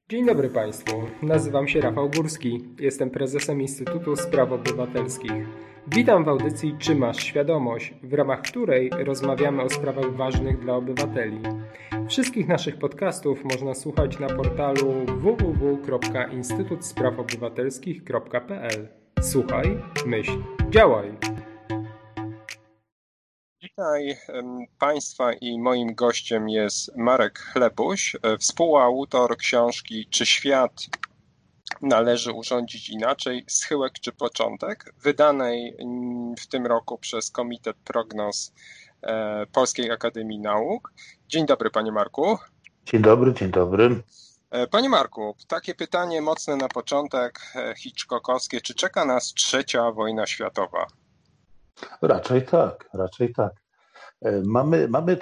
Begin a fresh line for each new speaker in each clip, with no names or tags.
Dzień dobry Państwu, nazywam się Rafał Górski, jestem prezesem Instytutu Spraw Obywatelskich. Witam w audycji Czy masz świadomość, w ramach której rozmawiamy o sprawach ważnych dla obywateli. Wszystkich naszych podcastów można słuchać na portalu www.instytutsprawobywatelskich.pl. Słuchaj, myśl, działaj!
Witaj Państwa i moim gościem jest Marek Chlebuś, współautor książki Czy świat należy urządzić inaczej? Schyłek czy początek? Wydanej w tym roku przez Komitet Prognoz Polskiej Akademii Nauk. Dzień dobry Panie Marku.
Dzień dobry, dzień dobry.
Panie Marku, takie pytanie mocne na początek, hitchcockowskie. Czy czeka nas trzecia wojna światowa?
Raczej tak, raczej tak. Mamy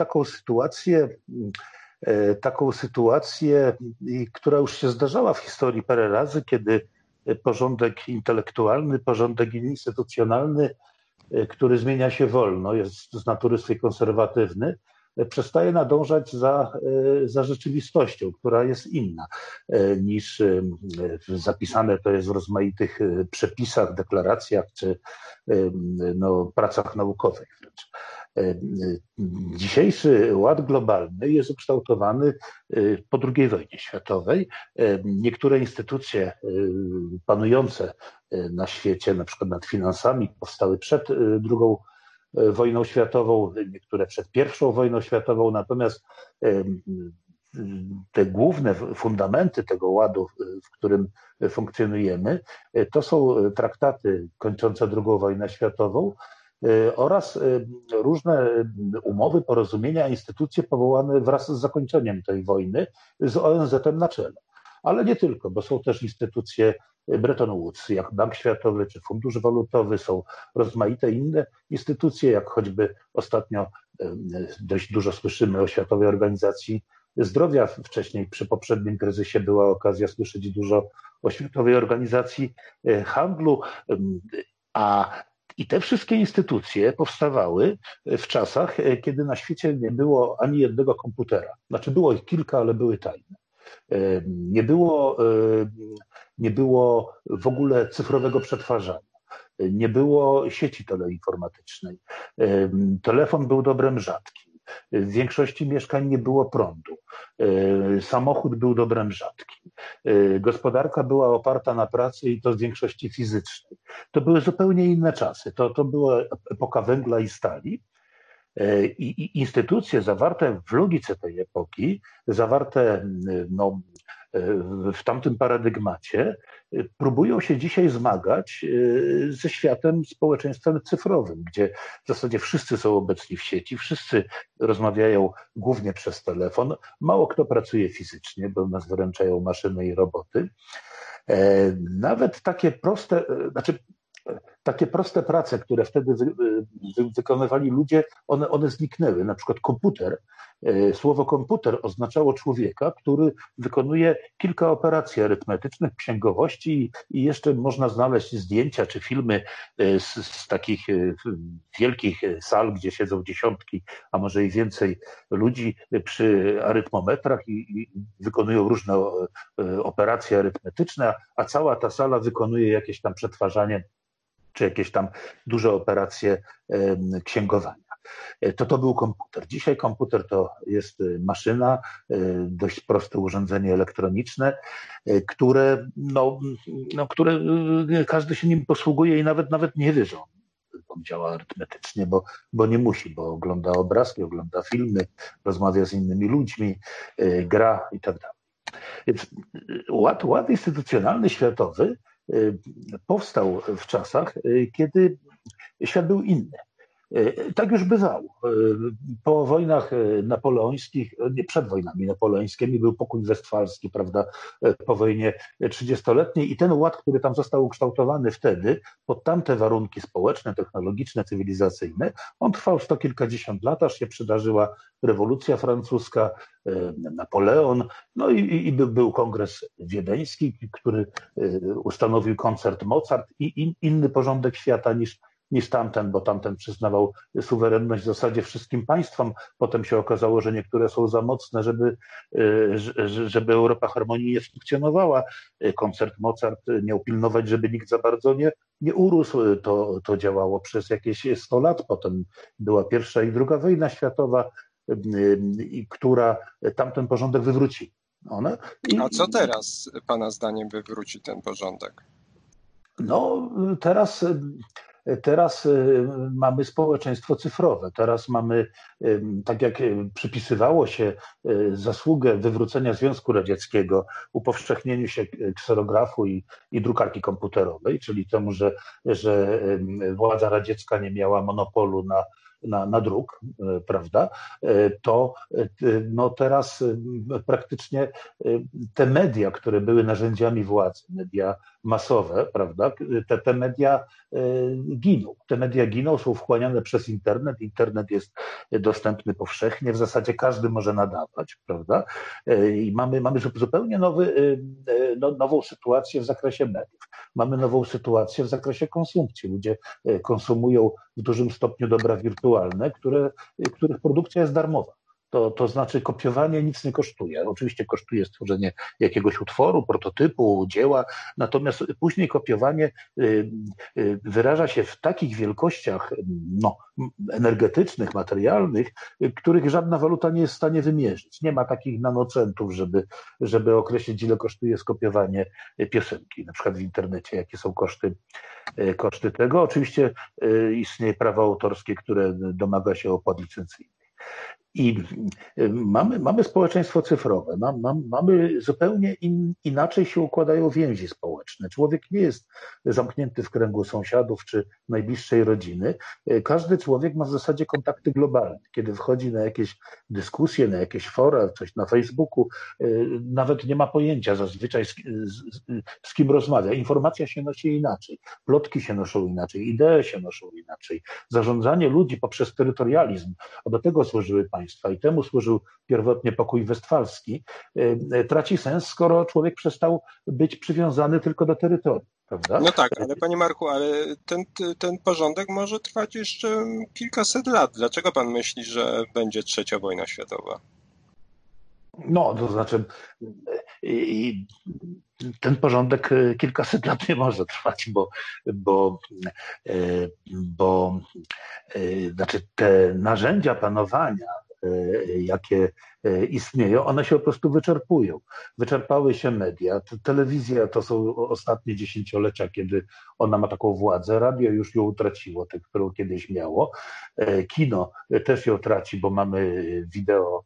taką sytuację, która już się zdarzała w historii parę razy, kiedy porządek intelektualny, porządek instytucjonalny, który zmienia się wolno, jest z natury swej konserwatywny, przestaje nadążać za rzeczywistością, która jest inna niż zapisane to jest w rozmaitych przepisach, deklaracjach czy pracach naukowych wręcz. Dzisiejszy ład globalny jest ukształtowany po II wojnie światowej. Niektóre instytucje panujące na świecie, na przykład nad finansami, powstały przed II wojną światową, niektóre przed I wojną światową, natomiast te główne fundamenty tego ładu, w którym funkcjonujemy, to są traktaty kończące II wojnę światową oraz różne umowy, porozumienia, instytucje powołane wraz z zakończeniem tej wojny z ONZ-em na czele. Ale nie tylko, bo są też instytucje Bretton Woods, jak Bank Światowy czy Fundusz Walutowy, są rozmaite inne instytucje, jak choćby ostatnio dość dużo słyszymy o Światowej Organizacji Zdrowia. Wcześniej przy poprzednim kryzysie była okazja słyszeć dużo o Światowej Organizacji Handlu, i te wszystkie instytucje powstawały w czasach, kiedy na świecie nie było ani jednego komputera. Znaczy było ich kilka, ale były tajne. Nie było w ogóle cyfrowego przetwarzania. Nie było sieci teleinformatycznej. Telefon był dobrem rzadkim. W większości mieszkań nie było prądu. Samochód był dobrem rzadkim. Gospodarka była oparta na pracy i to w większości fizycznej. To były zupełnie inne czasy. To była epoka węgla i stali. I instytucje zawarte w logice tej epoki, zawarte w tamtym paradygmacie, próbują się dzisiaj zmagać ze światem, społeczeństwem cyfrowym, gdzie w zasadzie wszyscy są obecni w sieci, wszyscy rozmawiają głównie przez telefon, mało kto pracuje fizycznie, bo nas wyręczają maszyny i roboty. Nawet takie proste prace, które wtedy wykonywali ludzie, one zniknęły. Na przykład komputer, słowo komputer oznaczało człowieka, który wykonuje kilka operacji arytmetycznych, księgowości i jeszcze można znaleźć zdjęcia czy filmy z takich wielkich sal, gdzie siedzą dziesiątki, a może i więcej ludzi przy arytmometrach i wykonują różne operacje arytmetyczne, a cała ta sala wykonuje jakieś tam przetwarzanie czy jakieś tam duże operacje księgowania. To był komputer. Dzisiaj komputer to jest maszyna, dość proste urządzenie elektroniczne, które każdy się nim posługuje i nawet nie wie, że on działa arytmetycznie, bo nie musi, bo ogląda obrazki, ogląda filmy, rozmawia z innymi ludźmi, gra i tak dalej. Więc ład instytucjonalny światowy powstał w czasach, kiedy świat był inny. Tak już bywało. Po wojnach napoleońskich, nie przed wojnami napoleońskimi był pokój westfalski, prawda, po wojnie 30-letniej i ten ład, który tam został ukształtowany wtedy, pod tamte warunki społeczne, technologiczne, cywilizacyjne, on trwał sto kilkadziesiąt lat, aż się przydarzyła rewolucja francuska, Napoleon, i był kongres wiedeński, który ustanowił koncert Mozart i inny porządek świata niż niż tamten, bo tamten przyznawał suwerenność w zasadzie wszystkim państwom. Potem się okazało, że niektóre są za mocne, żeby Europa harmonijnie funkcjonowała. Koncert Mozart miał pilnować, żeby nikt za bardzo nie urósł. To działało przez jakieś 100 lat. Potem była pierwsza i druga wojna światowa, która tamten porządek wywróciła.
A co teraz Pana zdaniem wywróci ten porządek?
No, teraz mamy społeczeństwo cyfrowe. Teraz mamy, tak jak przypisywało się zasługę wywrócenia Związku Radzieckiego, upowszechnieniu się kserografu i drukarki komputerowej, czyli temu, że władza radziecka nie miała monopolu na druk, prawda, to no teraz praktycznie te media, które były narzędziami władzy, media masowe, prawda, te media giną. Te media giną, są wchłaniane przez internet. Internet jest dostępny powszechnie, w zasadzie każdy może nadawać, prawda, i mamy zupełnie nową sytuację w zakresie mediów. Mamy nową sytuację w zakresie konsumpcji. Ludzie konsumują w dużym stopniu dobra wirtualne, których produkcja jest darmowa. To znaczy kopiowanie nic nie kosztuje. Oczywiście kosztuje stworzenie jakiegoś utworu, prototypu, dzieła, natomiast później kopiowanie wyraża się w takich wielkościach energetycznych, materialnych, których żadna waluta nie jest w stanie wymierzyć. Nie ma takich nanocentów, żeby określić, ile kosztuje skopiowanie piosenki, na przykład w internecie, jakie są koszty tego. Oczywiście istnieje prawo autorskie, które domaga się opłat licencyjnych. I mamy społeczeństwo cyfrowe, mamy zupełnie inaczej się układają więzi społeczne. Człowiek nie jest zamknięty w kręgu sąsiadów czy najbliższej rodziny. Każdy człowiek ma w zasadzie kontakty globalne. Kiedy wchodzi na jakieś dyskusje, na jakieś fora, coś na Facebooku, nawet nie ma pojęcia zazwyczaj z kim rozmawia. Informacja się nosi inaczej, plotki się noszą inaczej, idee się noszą inaczej. Zarządzanie ludzi poprzez terytorializm, a do tego służyły państwa i temu służył pierwotnie pokój westfalski, traci sens, skoro człowiek przestał być przywiązany tylko do terytorium. Prawda?
No tak, ale panie Marku, ale ten porządek może trwać jeszcze kilkaset lat. Dlaczego pan myśli, że będzie trzecia wojna światowa?
No, to znaczy ten porządek kilkaset lat nie może trwać, bo znaczy te narzędzia panowania, jakie istnieją, one się po prostu wyczerpują. Wyczerpały się media. Telewizja to są ostatnie dziesięciolecia, kiedy ona ma taką władzę. Radio już ją utraciło, tę, którą kiedyś miało. Kino też ją traci, bo mamy wideo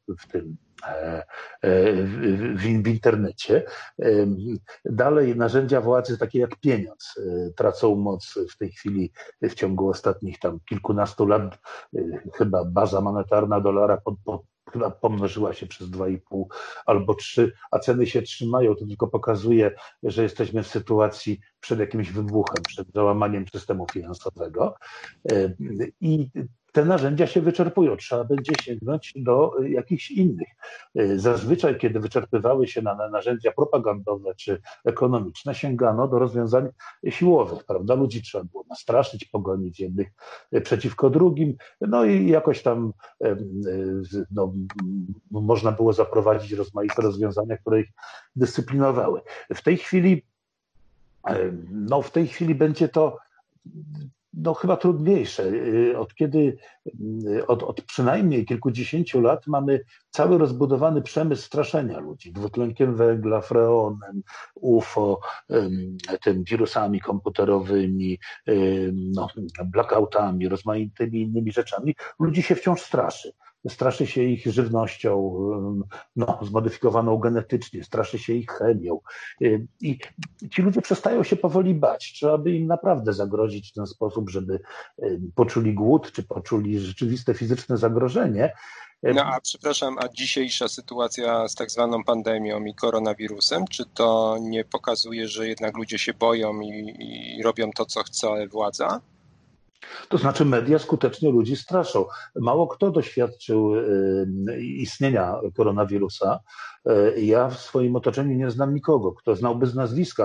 w internecie. Dalej narzędzia władzy, takie jak pieniądz, tracą moc w tej chwili. W ciągu ostatnich tam kilkunastu lat chyba baza monetarna dolara chyba pomnożyła się przez 2,5 albo 3, a ceny się trzymają. To tylko pokazuje, że jesteśmy w sytuacji przed jakimś wybuchem, przed załamaniem systemu finansowego. I te narzędzia się wyczerpują. Trzeba będzie sięgnąć do jakichś innych. Zazwyczaj, kiedy wyczerpywały się na narzędzia propagandowe czy ekonomiczne, sięgano do rozwiązań siłowych, prawda? Ludzi trzeba było nastraszyć, pogonić jednych przeciwko drugim, no i jakoś tam można było zaprowadzić rozmaite rozwiązania, które ich dyscyplinowały. W tej chwili będzie to chyba trudniejsze. Od przynajmniej kilkudziesięciu lat mamy cały rozbudowany przemysł straszenia ludzi dwutlenkiem węgla, freonem, UFO, tym wirusami komputerowymi, blackoutami, rozmaitymi innymi rzeczami. Ludzi się wciąż straszy. Straszy się ich żywnością, zmodyfikowaną genetycznie, straszy się ich chemią. I ci ludzie przestają się powoli bać. Trzeba by im naprawdę zagrozić w ten sposób, żeby poczuli głód, czy poczuli rzeczywiste fizyczne zagrożenie.
No a przepraszam, a dzisiejsza sytuacja z tak zwaną pandemią i koronawirusem, czy to nie pokazuje, że jednak ludzie się boją i robią to, co chce władza?
To znaczy media skutecznie ludzi straszą. Mało kto doświadczył istnienia koronawirusa. Ja w swoim otoczeniu nie znam nikogo, kto znałby z nazwiska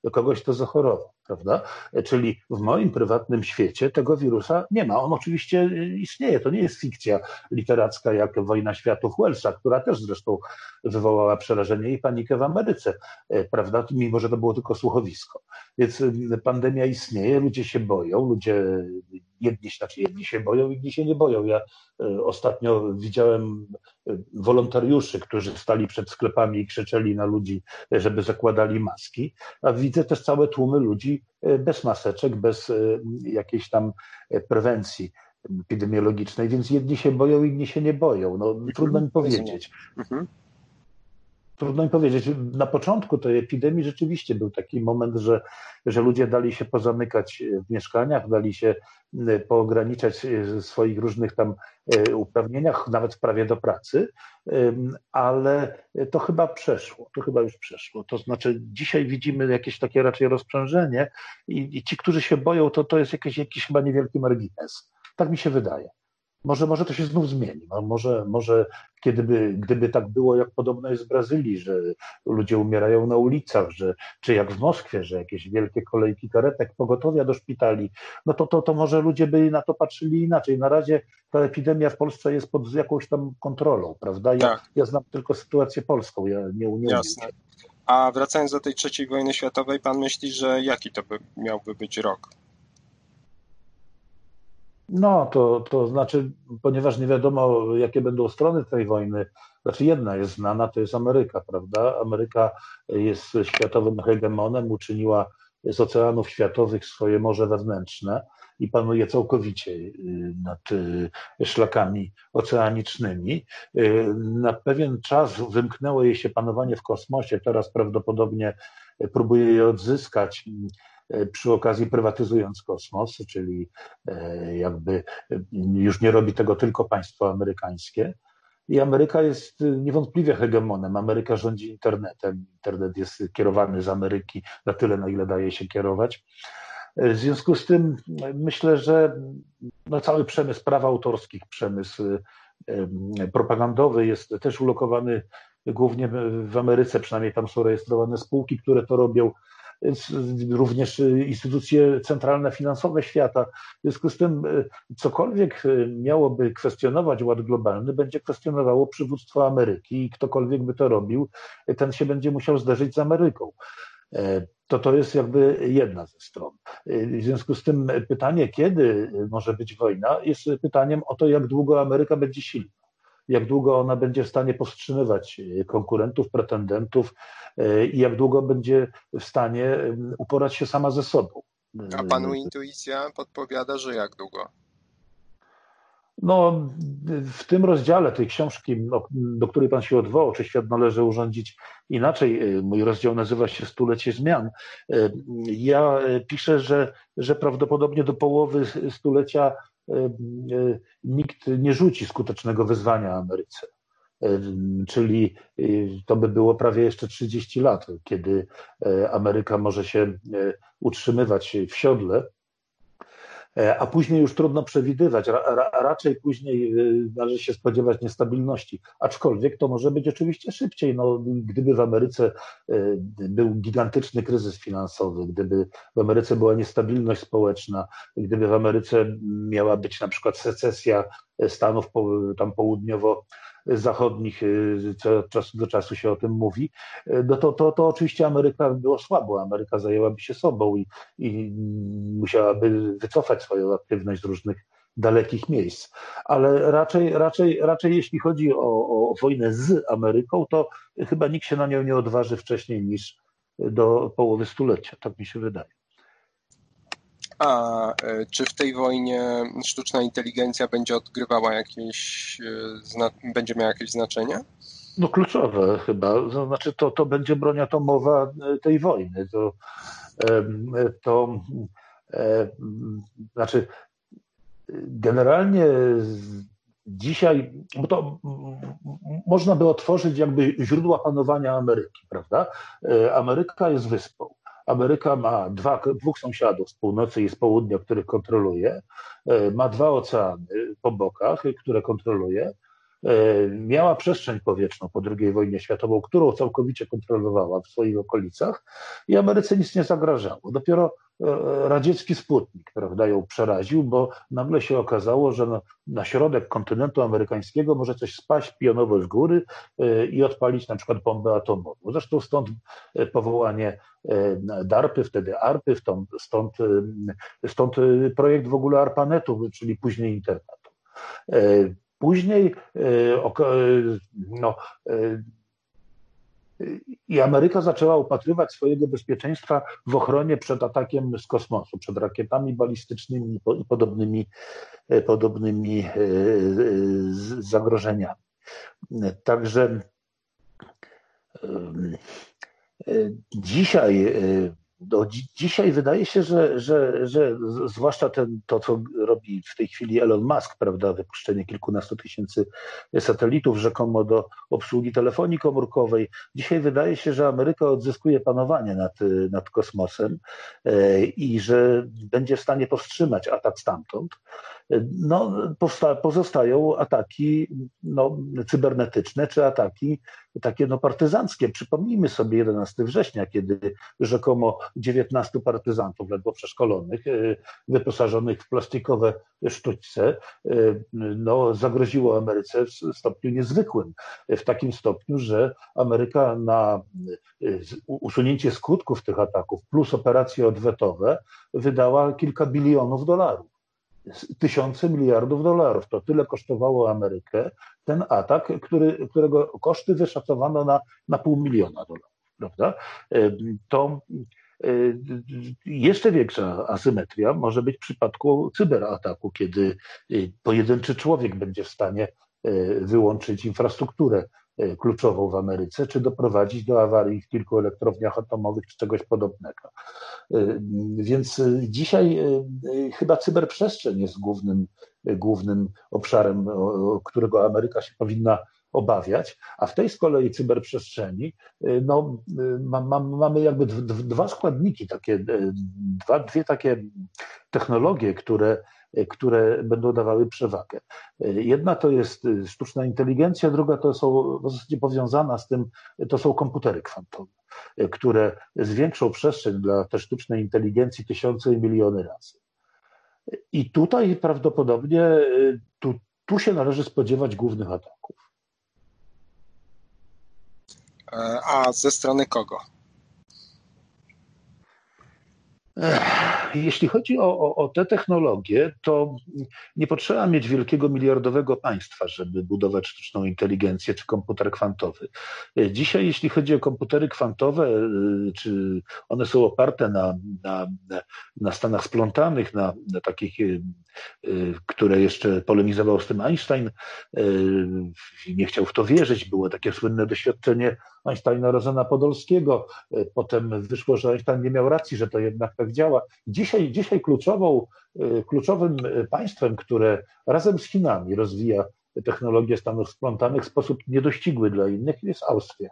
kogoś, kto zachorował, prawda? Czyli w moim prywatnym świecie tego wirusa nie ma. On oczywiście istnieje, to nie jest fikcja literacka jak Wojna Światów Wellsa, która też zresztą wywołała przerażenie i panikę w Ameryce, prawda? Mimo że to było tylko słuchowisko. Więc pandemia istnieje, ludzie się boją, jedni się boją, inni się nie boją. Ja ostatnio widziałem wolontariuszy, którzy stali przed sklepami i krzyczeli na ludzi, żeby zakładali maski, a widzę też całe tłumy ludzi bez maseczek, bez jakiejś tam prewencji epidemiologicznej, więc jedni się boją, inni się nie boją. No, trudno mi powiedzieć. Trudno mi powiedzieć. Na początku tej epidemii rzeczywiście był taki moment, że ludzie dali się pozamykać w mieszkaniach, dali się poograniczać w swoich różnych tam uprawnieniach, nawet w prawie do pracy, ale to chyba przeszło, to chyba już przeszło. To znaczy dzisiaj widzimy jakieś takie raczej rozprzężenie i ci, którzy się boją, to jest jakiś chyba niewielki margines. Tak mi się wydaje. Może to się znów zmieni. Może gdyby tak było, jak podobno jest w Brazylii, że ludzie umierają na ulicach, czy jak w Moskwie, że jakieś wielkie kolejki karetek, pogotowia do szpitali, no to może ludzie by na to patrzyli inaczej. Na razie ta epidemia w Polsce jest pod jakąś tam kontrolą, prawda? Ja znam tylko sytuację polską, ja nie umiem.
Jasne. A wracając do tej III wojny światowej, pan myśli, że jaki to miałby być rok?
No, to znaczy, ponieważ nie wiadomo, jakie będą strony tej wojny, znaczy jedna jest znana, to jest Ameryka, prawda? Ameryka jest światowym hegemonem, uczyniła z oceanów światowych swoje morze wewnętrzne i panuje całkowicie nad szlakami oceanicznymi. Na pewien czas wymknęło jej się panowanie w kosmosie, teraz prawdopodobnie próbuje je odzyskać przy okazji prywatyzując kosmos, czyli jakby już nie robi tego tylko państwo amerykańskie. I Ameryka jest niewątpliwie hegemonem. Ameryka rządzi internetem. Internet jest kierowany z Ameryki na tyle, na ile daje się kierować. W związku z tym myślę, że cały przemysł praw autorskich, przemysł propagandowy jest też ulokowany głównie w Ameryce, przynajmniej tam są rejestrowane spółki, które to robią, również instytucje centralne finansowe świata. W związku z tym cokolwiek miałoby kwestionować ład globalny, będzie kwestionowało przywództwo Ameryki i ktokolwiek by to robił, ten się będzie musiał zderzyć z Ameryką. To jest jakby jedna ze stron. W związku z tym pytanie, kiedy może być wojna, jest pytaniem o to, jak długo Ameryka będzie silna. Jak długo ona będzie w stanie powstrzymywać konkurentów, pretendentów i jak długo będzie w stanie uporać się sama ze sobą.
A panu intuicja podpowiada, że jak długo?
No, w tym rozdziale tej książki, do której pan się odwołał, czy świat należy urządzić inaczej, mój rozdział nazywa się Stulecie zmian. Ja piszę, że prawdopodobnie do połowy stulecia nikt nie rzuci skutecznego wyzwania Ameryce. Czyli to by było prawie jeszcze 30 lat, kiedy Ameryka może się utrzymywać w siodle, a później już trudno przewidywać. Raczej później należy się spodziewać niestabilności. Aczkolwiek to może być oczywiście szybciej. No, gdyby w Ameryce był gigantyczny kryzys finansowy, gdyby w Ameryce była niestabilność społeczna, gdyby w Ameryce miała być na przykład secesja Stanów tam południowo-zachodnich, co od czasu do czasu się o tym mówi, no to oczywiście Ameryka było słabo. Ameryka zajęłaby się sobą i musiałaby wycofać swoją aktywność z różnych dalekich miejsc. Ale raczej jeśli chodzi o wojnę z Ameryką, to chyba nikt się na nią nie odważy wcześniej niż do połowy stulecia. Tak mi się wydaje.
A czy w tej wojnie sztuczna inteligencja będzie odgrywała będzie miała jakieś znaczenie?
No kluczowe chyba. To znaczy to będzie broń atomowa tej wojny. Znaczy generalnie dzisiaj, bo to można by otworzyć jakby źródła panowania Ameryki, prawda? Ameryka jest wyspą. Ameryka ma dwóch sąsiadów z północy i z południa, których kontroluje. Ma 2 oceany po bokach, które kontroluje. miała przestrzeń powietrzną po II wojnie światowej, którą całkowicie kontrolowała w swoich okolicach i Ameryce nic nie zagrażało. Dopiero radziecki Sputnik, prawda, ją przeraził, bo nagle się okazało, że na środek kontynentu amerykańskiego może coś spaść pionowo z góry i odpalić na przykład bombę atomową. Zresztą stąd powołanie DARPy, wtedy ARPy, stąd projekt w ogóle ARPANET-u, czyli później internetu. Później i Ameryka zaczęła upatrywać swojego bezpieczeństwa w ochronie przed atakiem z kosmosu, przed rakietami balistycznymi i podobnymi zagrożeniami. Także dzisiaj wydaje się, że zwłaszcza to, co robi w tej chwili Elon Musk, prawda, wypuszczenie kilkunastu tysięcy satelitów rzekomo do obsługi telefonii komórkowej, dzisiaj wydaje się, że Ameryka odzyskuje panowanie nad kosmosem i że będzie w stanie powstrzymać atak stamtąd. Pozostają ataki cybernetyczne, czy ataki takie partyzanckie. Przypomnijmy sobie 11 września, kiedy rzekomo 19 partyzantów ledwo przeszkolonych, wyposażonych w plastikowe sztućce, zagroziło Ameryce w stopniu niezwykłym. W takim stopniu, że Ameryka na usunięcie skutków tych ataków plus operacje odwetowe wydała kilka bilionów dolarów. Tysiące miliardów dolarów. To tyle kosztowało Amerykę ten atak, którego koszty wyszacowano na $500 000, prawda? To jeszcze większa asymetria może być w przypadku cyberataku, kiedy pojedynczy człowiek będzie w stanie wyłączyć infrastrukturę kluczową w Ameryce, czy doprowadzić do awarii w kilku elektrowniach atomowych, czy czegoś podobnego. Więc dzisiaj chyba cyberprzestrzeń jest głównym obszarem, którego Ameryka się powinna obawiać, a w tej z kolei cyberprzestrzeni mamy jakby dwa składniki, dwie takie technologie, które będą dawały przewagę. Jedna to jest sztuczna inteligencja, druga to są w zasadzie powiązana z tym, to są komputery kwantowe, które zwiększą przestrzeń dla tej sztucznej inteligencji tysiące i miliony razy. I tutaj prawdopodobnie tu się należy spodziewać głównych ataków.
A ze strony kogo?
Jeśli chodzi o te technologie, to nie potrzeba mieć wielkiego miliardowego państwa, żeby budować sztuczną inteligencję czy komputer kwantowy. Dzisiaj, jeśli chodzi o komputery kwantowe, czy one są oparte na stanach splątanych, na takich, które jeszcze polemizował z tym Einstein, nie chciał w to wierzyć. Było takie słynne doświadczenie Einsteina-Rosena Podolskiego. Potem wyszło, że Einstein nie miał racji, że to jednak tak działa. Dzisiaj kluczowym państwem, które razem z Chinami rozwija technologię stanów splątanych w sposób niedościgły dla innych, jest Austria.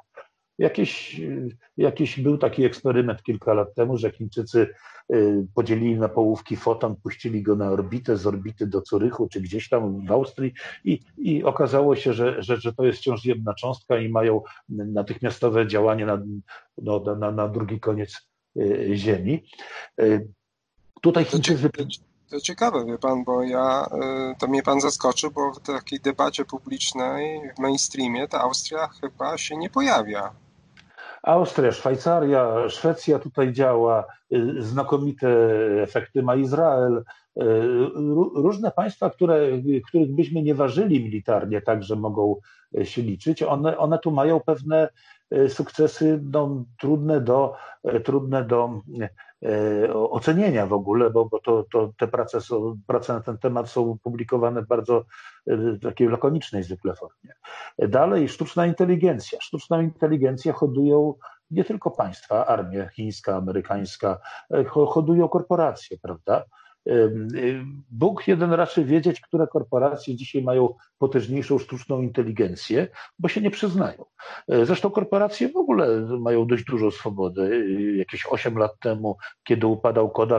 Jakiś był taki eksperyment kilka lat temu, że Chińczycy podzielili na połówki foton, puścili go na orbitę, z orbity do Zurychu, czy gdzieś tam w Austrii i okazało się, że to jest wciąż jedna cząstka i mają natychmiastowe działanie na drugi koniec Ziemi. Tutaj Chińczycy...
To ciekawe, wie pan, bo to mnie pan zaskoczył, bo w takiej debacie publicznej, w mainstreamie ta Austria chyba się nie pojawia.
Austria, Szwajcaria, Szwecja tutaj działa, znakomite efekty ma Izrael. Różne państwa, których byśmy nie ważyli militarnie, także mogą się liczyć, one tu mają pewne sukcesy trudne do ocenienia w ogóle, bo te prace na ten temat są publikowane w bardzo takiej lakonicznej zwykle formie. Dalej sztuczna inteligencja. Sztuczną inteligencję hodują nie tylko państwa, armia chińska, amerykańska, hodują korporacje, prawda? Bóg jeden raczy wiedzieć, które korporacje dzisiaj mają potężniejszą sztuczną inteligencję, bo się nie przyznają. Zresztą korporacje w ogóle mają dość dużą swobodę. Jakieś 8 lat temu, kiedy upadał Kodak,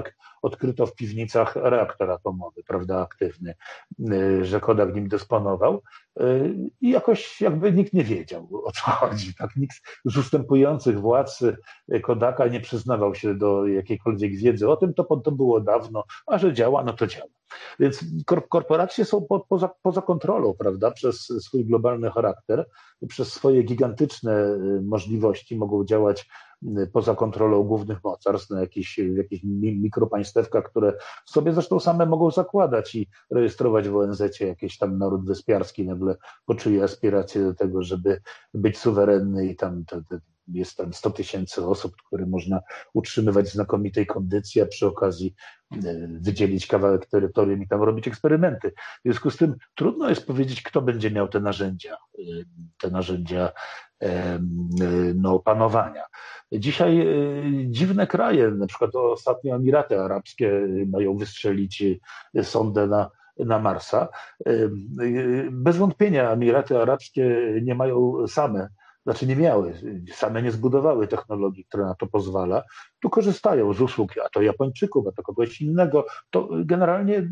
odkryto w piwnicach reaktor atomowy, prawda, aktywny, że Kodak nim dysponował i jakoś jakby nikt nie wiedział, o co chodzi. Tak? Nikt z ustępujących władz Kodaka nie przyznawał się do jakiejkolwiek wiedzy o tym, to było dawno, a że działa, no to działa. Więc korporacje są poza kontrolą, prawda, przez swój globalny charakter, przez swoje gigantyczne możliwości mogą działać poza kontrolą głównych mocarstw, na jakieś mikropaństewka, które sobie zresztą same mogą zakładać i rejestrować w ONZ-cie jakiś tam naród wyspiarski, nagle poczuje aspiracje do tego, żeby być suwerenny i tam jest tam 100 000 osób, które można utrzymywać w znakomitej kondycji, a przy okazji wydzielić kawałek terytorium i tam robić eksperymenty. W związku z tym trudno jest powiedzieć, kto będzie miał te narzędzia panowania. Dzisiaj dziwne kraje, na przykład ostatnio Emiraty Arabskie mają wystrzelić sondę na Marsa. Bez wątpienia Emiraty Arabskie nie mają same nie zbudowały technologii, która na to pozwala. Tu korzystają z usług, a to Japończyków, a to kogoś innego. To generalnie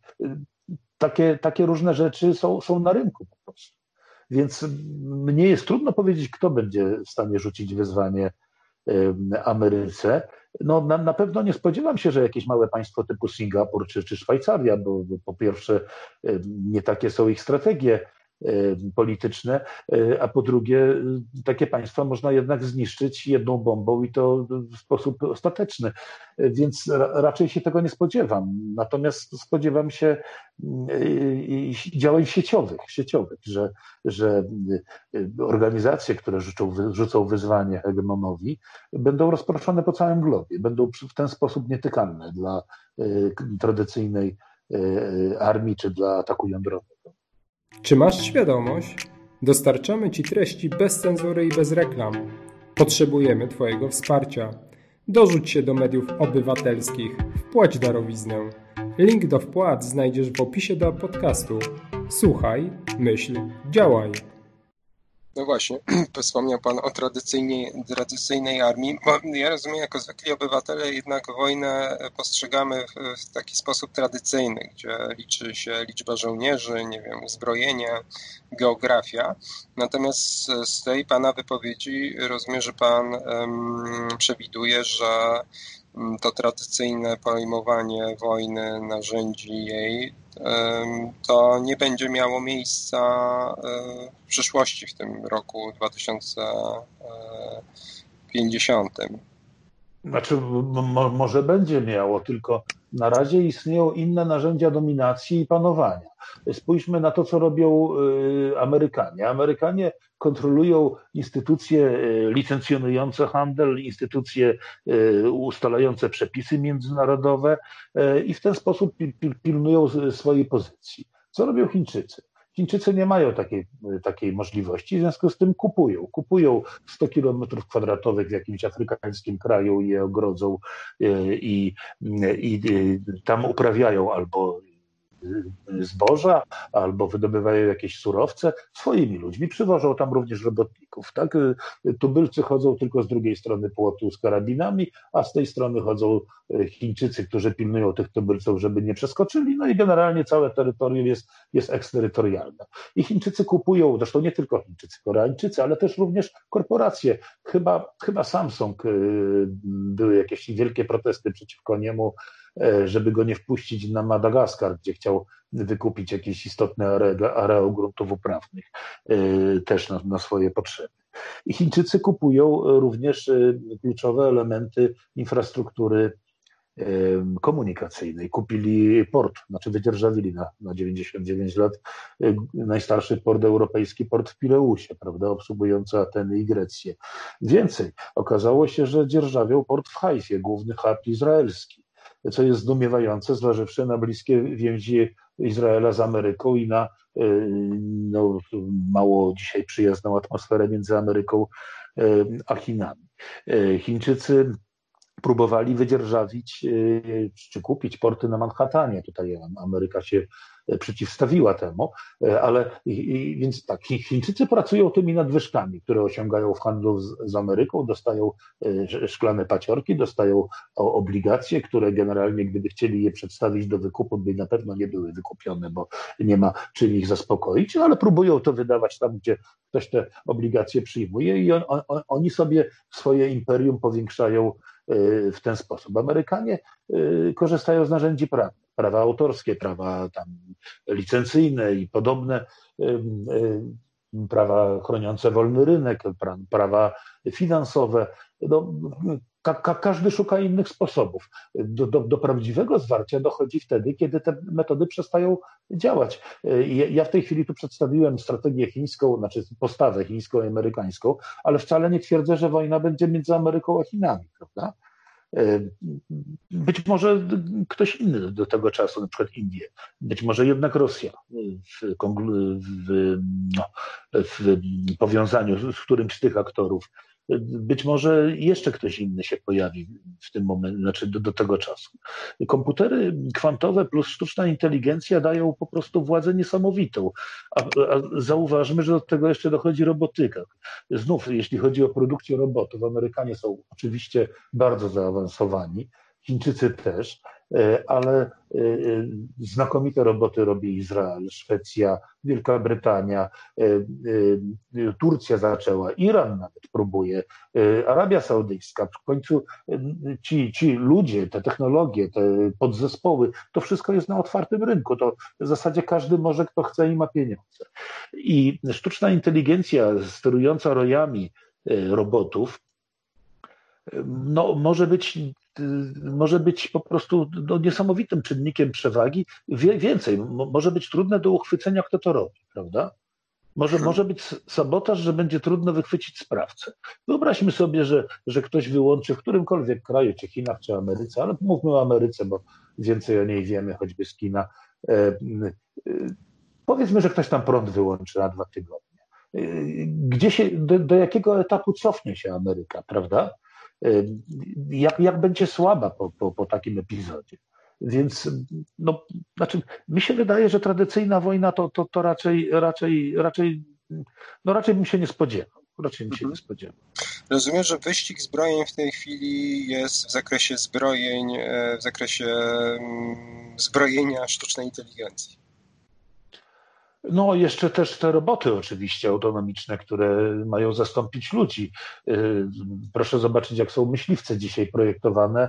takie różne rzeczy są na rynku po prostu. Więc mnie jest trudno powiedzieć, kto będzie w stanie rzucić wyzwanie Ameryce. No, na pewno nie spodziewam się, że jakieś małe państwo typu Singapur czy Szwajcaria, bo po pierwsze nie takie są ich strategie polityczne, a po drugie takie państwa można jednak zniszczyć jedną bombą i to w sposób ostateczny, więc raczej się tego nie spodziewam. Natomiast spodziewam się działań sieciowych, że organizacje, które rzucą wyzwanie hegemonowi, będą rozproszone po całym globie, będą w ten sposób nietykalne dla tradycyjnej armii czy dla ataku jądrowego.
Czy masz świadomość? Dostarczamy Ci treści bez cenzury i bez reklam. Potrzebujemy Twojego wsparcia. Dorzuć się do mediów obywatelskich. Wpłać darowiznę. Link do wpłat znajdziesz w opisie do podcastu. Słuchaj, myśl, działaj.
No właśnie, wspomniał Pan o tradycyjnej armii. Ja rozumiem, jako zwykli obywatele jednak wojnę postrzegamy w taki sposób tradycyjny, gdzie liczy się liczba żołnierzy, nie wiem, uzbrojenie, geografia. Natomiast z tej Pana wypowiedzi rozumiem, że Pan przewiduje, że to tradycyjne pojmowanie wojny, narzędzi jej, to nie będzie miało miejsca w przyszłości, w tym roku 2050.
Znaczy, może będzie miało, tylko na razie istnieją inne narzędzia dominacji i panowania. Spójrzmy na to, co robią Amerykanie. Amerykanie kontrolują instytucje licencjonujące handel, instytucje ustalające przepisy międzynarodowe i w ten sposób pilnują swojej pozycji. Co robią Chińczycy? Chińczycy nie mają takiej możliwości, w związku z tym kupują 100 kilometrów kwadratowych w jakimś afrykańskim kraju i je ogrodzą i tam uprawiają albo zboża, albo wydobywają jakieś surowce swoimi ludźmi, przywożą tam również robotników. Tak? Tubylcy chodzą tylko z drugiej strony płotu z karabinami, a z tej strony chodzą Chińczycy, którzy pilnują tych tubylców, żeby nie przeskoczyli, no i generalnie całe terytorium jest eksterytorialne. I Chińczycy kupują, zresztą nie tylko Chińczycy, Koreańczycy, ale też również korporacje. Chyba Samsung, były jakieś wielkie protesty przeciwko niemu, żeby go nie wpuścić na Madagaskar, gdzie chciał wykupić jakiś istotny areał gruntów uprawnych, też na swoje potrzeby. I Chińczycy kupują również kluczowe elementy infrastruktury komunikacyjnej. Kupili port, wydzierżawili na 99 lat najstarszy port europejski, port w Pireusie, prawda, obsługujący Ateny i Grecję. Więcej, okazało się, że dzierżawią port w Haifie, główny hub izraelski, co jest zdumiewające, zważywszy na bliskie więzi Izraela z Ameryką i na mało dzisiaj przyjazną atmosferę między Ameryką a Chinami. Chińczycy próbowali wydzierżawić czy kupić porty na Manhattanie. Tutaj Ameryka się przeciwstawiła temu, ale więc tak, Chińczycy pracują tymi nadwyżkami, które osiągają w handlu z Ameryką, dostają szklane paciorki, dostają obligacje, które generalnie gdyby chcieli je przedstawić do wykupu, by na pewno nie były wykupione, bo nie ma czym ich zaspokoić, ale próbują to wydawać tam, gdzie ktoś te obligacje przyjmuje i oni sobie swoje imperium powiększają w ten sposób. Amerykanie korzystają z narzędzi prawnych. Prawa autorskie, prawa tam licencyjne i podobne, prawa chroniące wolny rynek, prawa finansowe. No, każdy szuka innych sposobów. Do prawdziwego zwarcia dochodzi wtedy, kiedy te metody przestają działać. Ja w tej chwili tu przedstawiłem strategię chińską, znaczy postawę chińską i amerykańską, ale wcale nie twierdzę, że wojna będzie między Ameryką a Chinami, prawda? Być może ktoś inny do tego czasu, na przykład Indie, być może jednak Rosja w powiązaniu z którymś z tych aktorów. Być może jeszcze ktoś inny się pojawi w tym momencie, znaczy do tego czasu. Komputery kwantowe plus sztuczna inteligencja dają po prostu władzę niesamowitą. A zauważmy, że do tego jeszcze dochodzi robotyka. Znów, jeśli chodzi o produkcję robotów, Amerykanie są oczywiście bardzo zaawansowani, Chińczycy też, ale znakomite roboty robi Izrael, Szwecja, Wielka Brytania, Turcja zaczęła, Iran nawet próbuje, Arabia Saudyjska. W końcu ci ludzie, te technologie, te podzespoły, to wszystko jest na otwartym rynku. To w zasadzie każdy może, kto chce i ma pieniądze. I sztuczna inteligencja sterująca rojami robotów no, może być po prostu niesamowitym czynnikiem przewagi. Więcej, może być trudne do uchwycenia, kto to robi, prawda? Może być sabotaż, że będzie trudno wychwycić sprawcę. Wyobraźmy sobie, że ktoś wyłączy w którymkolwiek kraju, czy Chinach, czy Ameryce, ale mówmy o Ameryce, bo więcej o niej wiemy, choćby z kina. Powiedzmy, że ktoś tam prąd wyłączy na 2 tygodnie. Do jakiego etapu cofnie się Ameryka, prawda? Jak będzie słaba po takim epizodzie. Więc znaczy, mi się wydaje, że tradycyjna wojna to raczej bym się nie spodziewał.
Rozumiem, że wyścig zbrojeń w tej chwili jest w zakresie zbrojeń, w zakresie zbrojenia sztucznej inteligencji.
No, jeszcze też te roboty oczywiście autonomiczne, które mają zastąpić ludzi. Proszę zobaczyć, jak są myśliwce dzisiaj projektowane.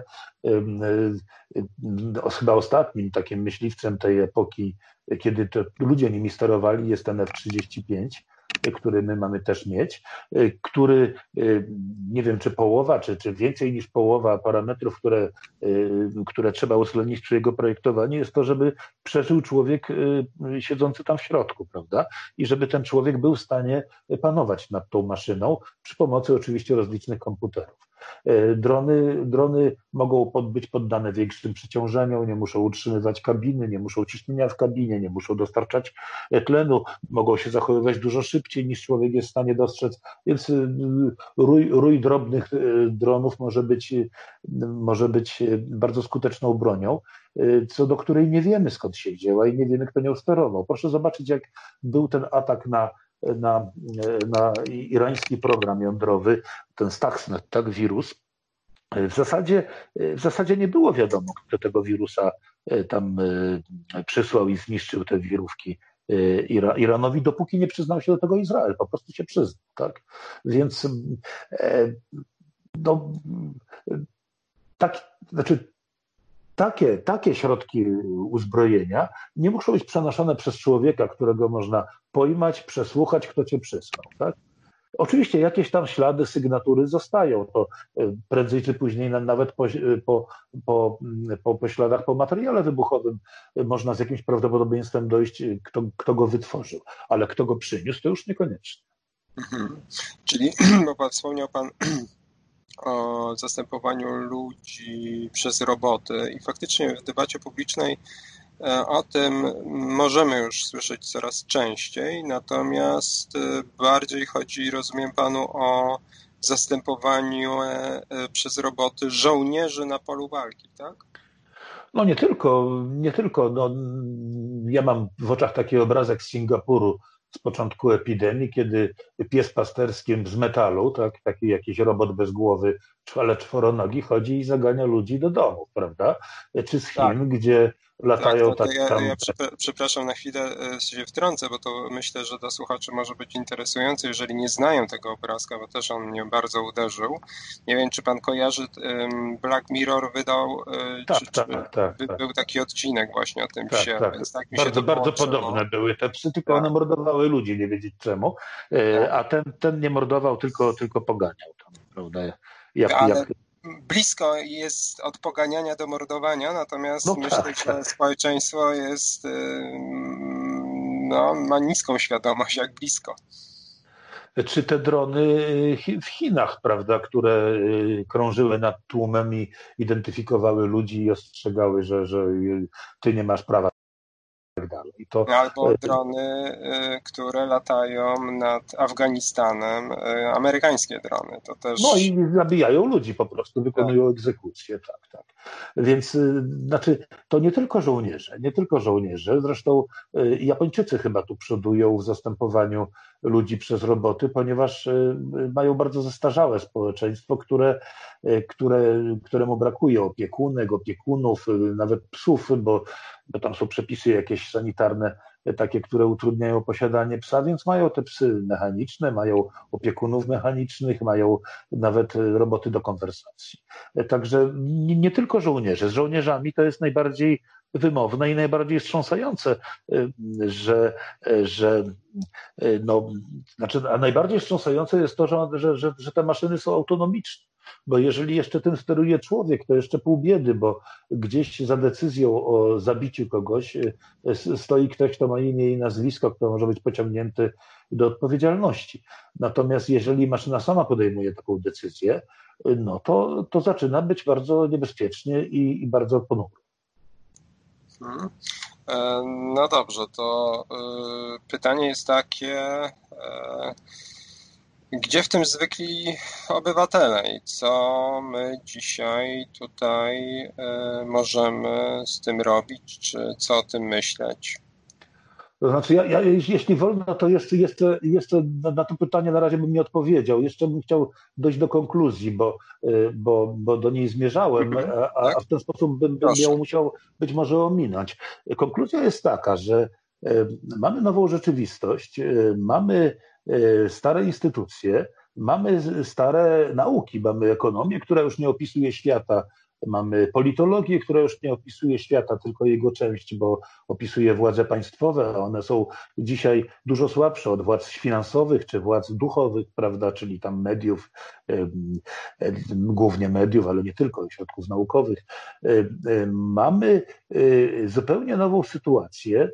Chyba ostatnim takim myśliwcem tej epoki, kiedy to ludzie nimi sterowali, jest ten F-35, który my mamy też mieć, który nie wiem, czy połowa, czy więcej niż połowa parametrów, które trzeba uwzględnić przy jego projektowaniu, jest to, żeby przeżył człowiek siedzący tam w środku, prawda? I żeby ten człowiek był w stanie panować nad tą maszyną przy pomocy oczywiście rozlicznych komputerów. Drony mogą być poddane większym przeciążeniom, nie muszą utrzymywać kabiny, nie muszą ciśnienia w kabinie, nie muszą dostarczać tlenu, mogą się zachowywać dużo szybciej niż człowiek jest w stanie dostrzec, więc rój drobnych dronów może być bardzo skuteczną bronią, co do której nie wiemy, skąd się wzięła i nie wiemy, kto nią sterował. Proszę zobaczyć, jak był ten atak na irański program jądrowy, ten Stuxnet, tak, wirus. W zasadzie nie było wiadomo, kto tego wirusa tam przysłał i zniszczył te wirówki Iranowi, dopóki nie przyznał się do tego Izrael, po prostu się przyznał, tak? Więc takie środki uzbrojenia nie muszą być przenoszone przez człowieka, którego można pojmać, przesłuchać, kto cię przysłał, tak? Oczywiście jakieś tam ślady, sygnatury zostają, to prędzej czy później nawet po śladach, po materiale wybuchowym można z jakimś prawdopodobieństwem dojść, kto go wytworzył, ale kto go przyniósł, to już niekoniecznie.
Czyli wspomniał Pan o zastępowaniu ludzi przez roboty i faktycznie w debacie publicznej o tym możemy już słyszeć coraz częściej, natomiast bardziej chodzi, rozumiem Panu, o zastępowaniu przez roboty żołnierzy na polu walki, tak?
No nie tylko. No, ja mam w oczach taki obrazek z Singapuru z początku epidemii, kiedy pies pasterski z metalu, tak, taki jakiś robot bez głowy, ale czworonogi, chodzi i zagania ludzi do domów, prawda? Czy z Chin,
Tak.
gdzie latają
Ja przepraszam, na chwilę się wtrącę, bo to myślę, że dla słuchaczy może być interesujące, jeżeli nie znają tego obrazka, bo też on mnie bardzo uderzył. Nie wiem, czy pan kojarzy, Black Mirror wydał, był taki odcinek właśnie o tym psie.
Tak.
Więc tak mi
bardzo,
się to
bardzo
połączyło.
podobne były te psy, tylko one mordowały ludzi, nie wiedzieć czemu, a ten nie mordował, tylko poganiał tam, prawda?
Blisko jest od poganiania do mordowania, natomiast myślę, że społeczeństwo jest, ma niską świadomość, jak blisko.
Czy te drony w Chinach, prawda, które krążyły nad tłumem i identyfikowały ludzi i ostrzegały, że ty nie masz prawa. Tak dalej.
Albo drony, które latają nad Afganistanem, amerykańskie drony. To też...
No i zabijają ludzi po prostu, wykonują egzekucje, tak. Więc to nie tylko żołnierze, zresztą Japończycy chyba tu przodują w zastępowaniu ludzi przez roboty, ponieważ mają bardzo zestarzałe społeczeństwo, któremu brakuje opiekunów, nawet psów, bo tam są przepisy jakieś sanitarne, takie, które utrudniają posiadanie psa, więc mają te psy mechaniczne, mają opiekunów mechanicznych, mają nawet roboty do konwersacji. Także nie tylko żołnierze. Z żołnierzami to jest najbardziej wymowne i najbardziej wstrząsające, a najbardziej wstrząsające jest to, że te maszyny są autonomiczne. Bo jeżeli jeszcze tym steruje człowiek, to jeszcze pół biedy, bo gdzieś za decyzją o zabiciu kogoś stoi ktoś, kto ma imię i nazwisko, kto może być pociągnięty do odpowiedzialności. Natomiast jeżeli maszyna sama podejmuje taką decyzję, no to zaczyna być bardzo niebezpiecznie i bardzo ponuro.
No dobrze, to pytanie jest takie... Gdzie w tym zwykli obywatele i co my dzisiaj tutaj możemy z tym robić, czy co o tym myśleć?
To znaczy, ja jeśli wolno, to jeszcze na to pytanie na razie bym nie odpowiedział. Jeszcze bym chciał dojść do konkluzji, bo do niej zmierzałem, a w ten sposób bym ją musiał być może ominąć. Konkluzja jest taka, że mamy nową rzeczywistość, mamy stare instytucje, mamy stare nauki, mamy ekonomię, która już nie opisuje świata, mamy politologię, która już nie opisuje świata, tylko jego część, bo opisuje władze państwowe, a one są dzisiaj dużo słabsze od władz finansowych czy władz duchowych, prawda, czyli tam mediów, głównie mediów, ale nie tylko, środków naukowych. Mamy zupełnie nową sytuację,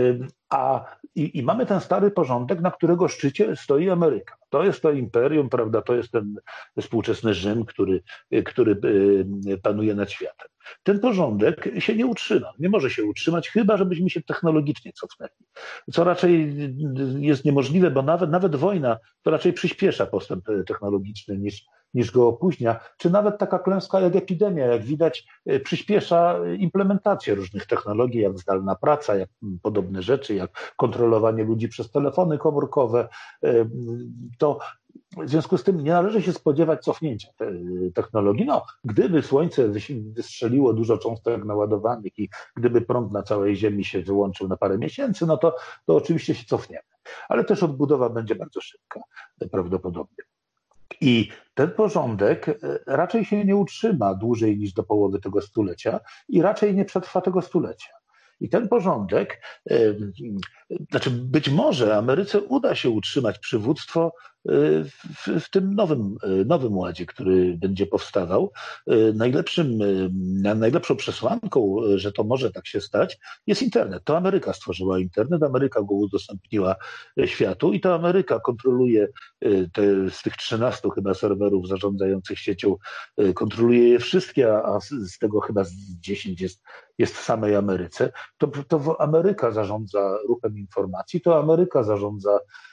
i mamy ten stary porządek, na którego szczycie stoi Ameryka. To jest to imperium, prawda? To jest ten współczesny Rzym, który panuje nad światem. Ten porządek się nie utrzyma, nie może się utrzymać, chyba żebyśmy się technologicznie cofnęli. Co raczej jest niemożliwe, bo nawet wojna to raczej przyspiesza postęp technologiczny niż go opóźnia, czy nawet taka klęska jak epidemia, jak widać, przyspiesza implementację różnych technologii, jak zdalna praca, jak podobne rzeczy, jak kontrolowanie ludzi przez telefony komórkowe. To w związku z tym nie należy się spodziewać cofnięcia technologii. No, gdyby Słońce wystrzeliło dużo cząstek naładowanych i gdyby prąd na całej Ziemi się wyłączył na parę miesięcy, no to oczywiście się cofniemy. Ale też odbudowa będzie bardzo szybka, prawdopodobnie. I ten porządek raczej się nie utrzyma dłużej niż do połowy tego stulecia i raczej nie przetrwa tego stulecia. I ten porządek, znaczy być może Ameryce uda się utrzymać przywództwo w tym nowym ładzie, który będzie powstawał. Najlepszą przesłanką, że to może tak się stać, jest internet. To Ameryka stworzyła internet, Ameryka go udostępniła światu i to Ameryka kontroluje z tych 13 chyba serwerów zarządzających siecią, kontroluje je wszystkie, a z tego chyba 10 jest w samej Ameryce. To Ameryka zarządza ruchem informacji, to Ameryka zarządza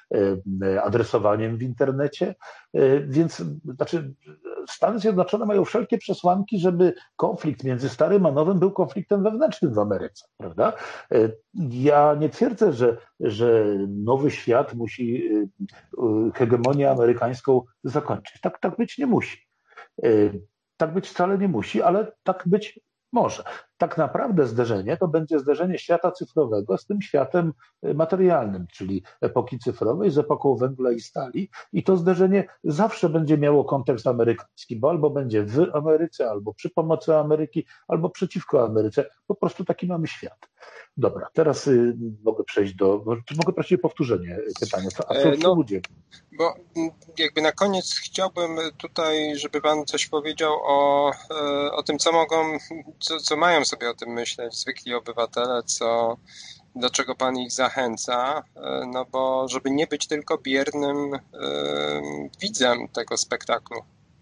adresowaniem w internecie. Więc znaczy Stany Zjednoczone mają wszelkie przesłanki, żeby konflikt między starym a nowym był konfliktem wewnętrznym w Ameryce, prawda? Ja nie twierdzę, że nowy świat musi hegemonię amerykańską zakończyć. Tak być nie musi. Tak być wcale nie musi, ale tak być może. Tak naprawdę zderzenie to będzie zderzenie świata cyfrowego z tym światem materialnym, czyli epoki cyfrowej z epoką węgla i stali. I to zderzenie zawsze będzie miało kontekst amerykański, bo albo będzie w Ameryce, albo przy pomocy Ameryki, albo przeciwko Ameryce. Po prostu taki mamy świat. Dobra, teraz mogę prosić o powtórzenie pytania. A co ludzie?
Bo jakby na koniec chciałbym tutaj, żeby Pan coś powiedział o tym, co mają sobie o tym myśleć zwykli obywatele, do czego Pan ich zachęca, no bo żeby nie być tylko biernym widzem tego spektaklu.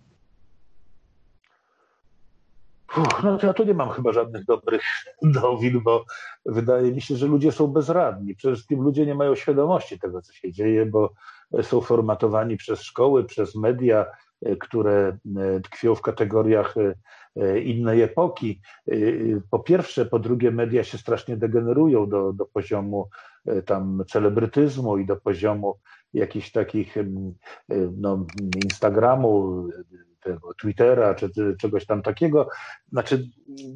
No to ja tu nie mam chyba żadnych dobrych nowin, bo wydaje mi się, że ludzie są bezradni. Przede wszystkim ludzie nie mają świadomości tego, co się dzieje, bo są formatowani przez szkoły, przez media, które tkwią w kategoriach innej epoki. Po pierwsze, po drugie, media się strasznie degenerują do poziomu tam celebrytyzmu i do poziomu jakichś takich Instagramu, tego Twittera czy czegoś tam takiego. Znaczy,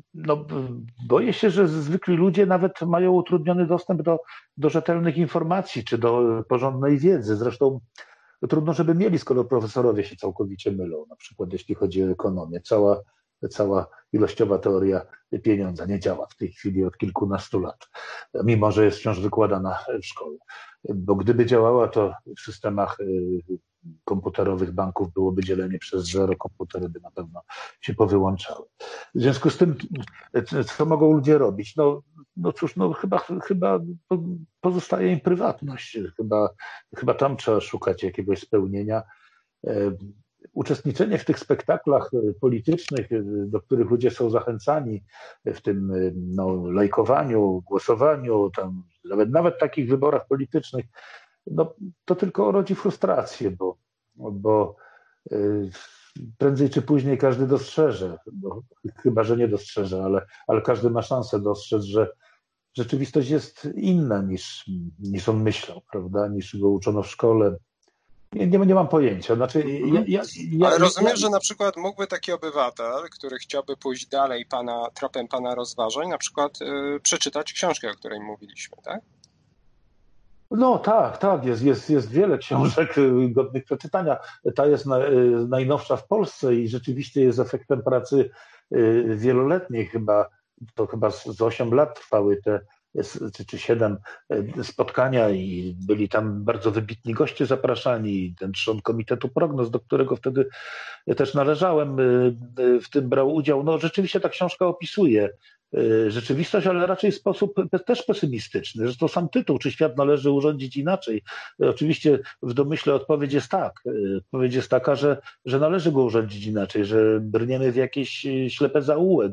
boję się, że zwykli ludzie nawet mają utrudniony dostęp do rzetelnych informacji czy do porządnej wiedzy. Zresztą trudno, żeby mieli, skoro profesorowie się całkowicie mylą. Na przykład jeśli chodzi o ekonomię. Cała ilościowa teoria pieniądza nie działa w tej chwili od kilkunastu lat, mimo że jest wciąż wykładana w szkole. Bo gdyby działała, to w systemach komputerowych banków byłoby dzielenie przez zero, komputery by na pewno się powyłączały. W związku z tym, co mogą ludzie robić? Chyba pozostaje im prywatność. Chyba tam trzeba szukać jakiegoś spełnienia. Uczestniczenie w tych spektaklach politycznych, do których ludzie są zachęcani, w tym lajkowaniu, głosowaniu, tam, nawet takich wyborach politycznych, to tylko rodzi frustrację, bo prędzej czy później każdy dostrzeże, chyba że nie dostrzeże, ale każdy ma szansę dostrzec, że rzeczywistość jest inna niż on myślał, prawda, niż go uczono w szkole. Nie mam pojęcia. Znaczy,
ale rozumiem, że na przykład mógłby taki obywatel, który chciałby pójść dalej tropem pana rozważań, na przykład przeczytać książkę, o której mówiliśmy, tak?
No tak, jest wiele książek godnych przeczytania. Ta jest najnowsza w Polsce i rzeczywiście jest efektem pracy wieloletniej, chyba z 8 lat trwały te czy 7 spotkania i byli tam bardzo wybitni goście zapraszani, ten trzon Komitetu Prognoz, do którego wtedy też należałem, w tym brał udział. No rzeczywiście ta książka opisuje rzeczywistość, ale raczej w sposób też pesymistyczny. Zresztą sam tytuł, czy świat należy urządzić inaczej. Oczywiście w domyśle odpowiedź jest tak. Odpowiedź jest taka, że należy go urządzić inaczej, że brniemy w jakiś ślepy zaułek,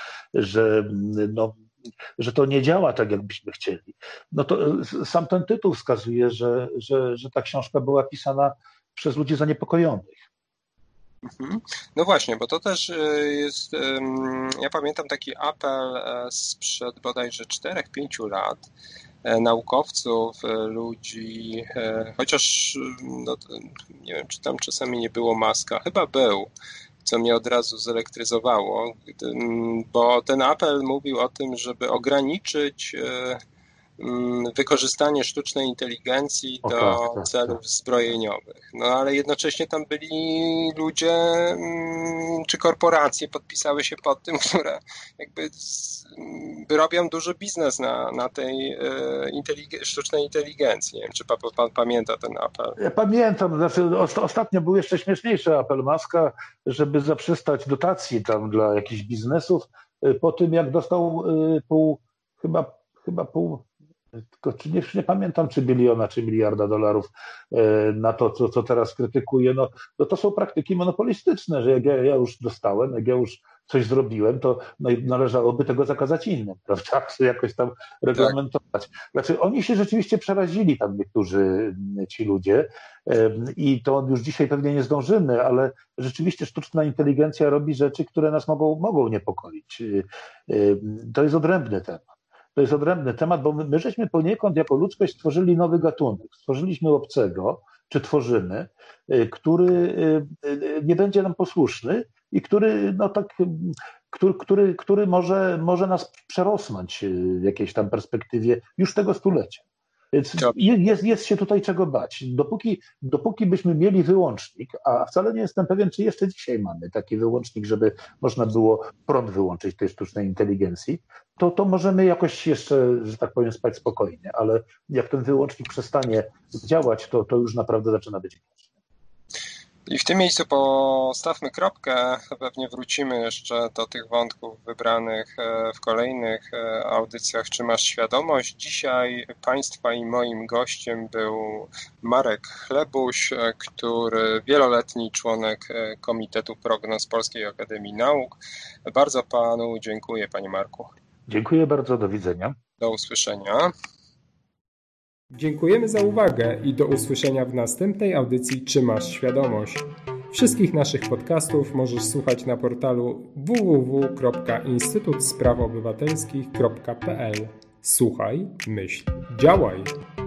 że to nie działa tak, jakbyśmy chcieli. No to sam ten tytuł wskazuje, że ta książka była pisana przez ludzi zaniepokojonych.
No właśnie, bo to też jest, ja pamiętam taki apel sprzed bodajże 4-5 lat naukowców, ludzi, chociaż nie wiem, czy tam czasami nie było Muska, chyba był, co mnie od razu zelektryzowało, bo ten apel mówił o tym, żeby ograniczyć wykorzystanie sztucznej inteligencji do celów zbrojeniowych. No ale jednocześnie tam byli ludzie czy korporacje podpisały się pod tym, które jakby robią duży biznes na tej sztucznej inteligencji. Nie wiem, czy pan pamięta ten apel?
Ja pamiętam, ostatnio był jeszcze śmieszniejszy apel Muska, żeby zaprzestać dotacji tam dla jakichś biznesów po tym, jak dostał chyba pół, tylko nie pamiętam, czy biliona, czy miliarda dolarów na to, co teraz krytykuje. No to są praktyki monopolistyczne, że jak ja już dostałem, jak ja już coś zrobiłem, to należałoby tego zakazać innym, prawda? Czy jakoś tam reglamentować. Znaczy, oni się rzeczywiście przerazili tam niektórzy ci ludzie i to już dzisiaj pewnie nie zdążymy, ale rzeczywiście sztuczna inteligencja robi rzeczy, które nas mogą niepokoić. To jest odrębny temat. To jest odrębny temat, bo my żeśmy poniekąd jako ludzkość stworzyli nowy gatunek. Stworzyliśmy obcego, czy tworzymy, który nie będzie nam posłuszny i który, który może nas przerosnąć w jakiejś tam perspektywie już tego stulecia. Więc jest się tutaj czego bać. Dopóki byśmy mieli wyłącznik, a wcale nie jestem pewien, czy jeszcze dzisiaj mamy taki wyłącznik, żeby można było prąd wyłączyć tej sztucznej inteligencji, to możemy jakoś jeszcze, że tak powiem, spać spokojnie, ale jak ten wyłącznik przestanie działać, to już naprawdę zaczyna być groźne.
I w tym miejscu postawmy kropkę, pewnie wrócimy jeszcze do tych wątków wybranych w kolejnych audycjach. Czy masz świadomość? Dzisiaj Państwa i moim gościem był Marek Chlebuś, który wieloletni członek Komitetu Prognoz Polskiej Akademii Nauk. Bardzo Panu dziękuję, Panie Marku.
Dziękuję bardzo, do widzenia.
Do usłyszenia.
Dziękujemy za uwagę i do usłyszenia w następnej audycji Czy masz świadomość? Wszystkich naszych podcastów możesz słuchać na portalu www.instytutsprawoobywatelskich.pl. Słuchaj, myśl, działaj!